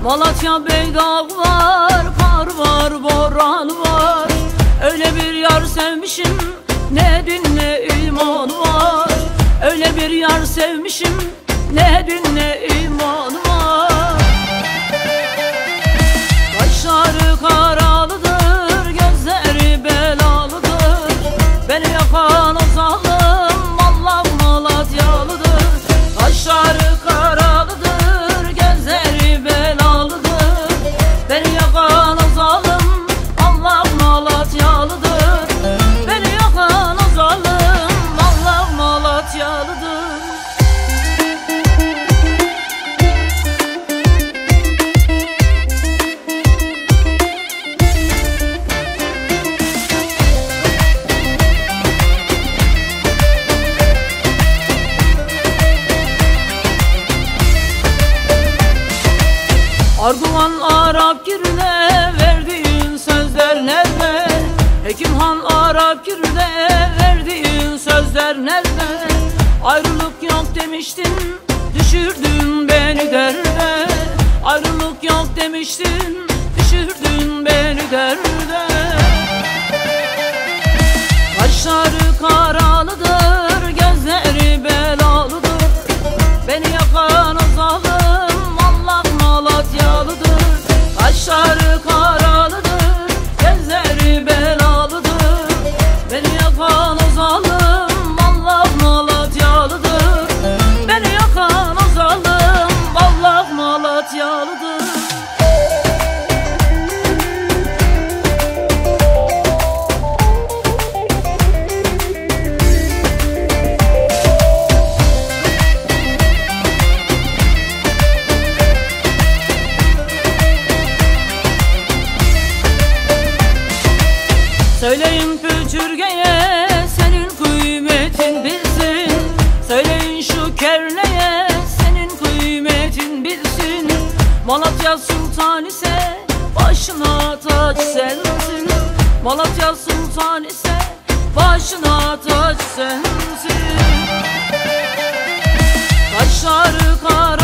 Malatya Beydağ var, kar var, boran var. Öyle bir yar sevmişim, ne din ne iman var. Öyle bir yar sevmişim, ne din ne iman var. Kaşları karalıdır, gözleri belalıdır. Beni yakan o zalim Allah Malatyalıdır. Kaşları karalıdır, gözleri belalıdır. Beni yakan o zalim Allah Malatyalıdır. Beni yakan o zalim Allah Malatyalıdır. Arguvan Arap Kirne verdiğin sözler nerede? Hekimhan Arap Kirne verdiğin sözler nerede? Ayrılık yok demiştin, düşürdün beni derde. Ayrılık yok demiştin, düşürdün beni derde. Kaşları karalıdır, gözleri belalıdır. Beni yakan o zalim Allah Malatyalıdır. Kaşları karalıdır, gözleri belalıdır. Beni yakan o zalim Allah Malatyalıdır. Beni yakan o zalim Allah Malatyalıdır. Söyleyin püçürgeye senin kıymetin bilsin. Söyleyin şu kerneye senin kıymetin bilsin. Malatya Sultan ise başına taç sensin. Malatya Sultan ise başına taç sensin. Kaşları kar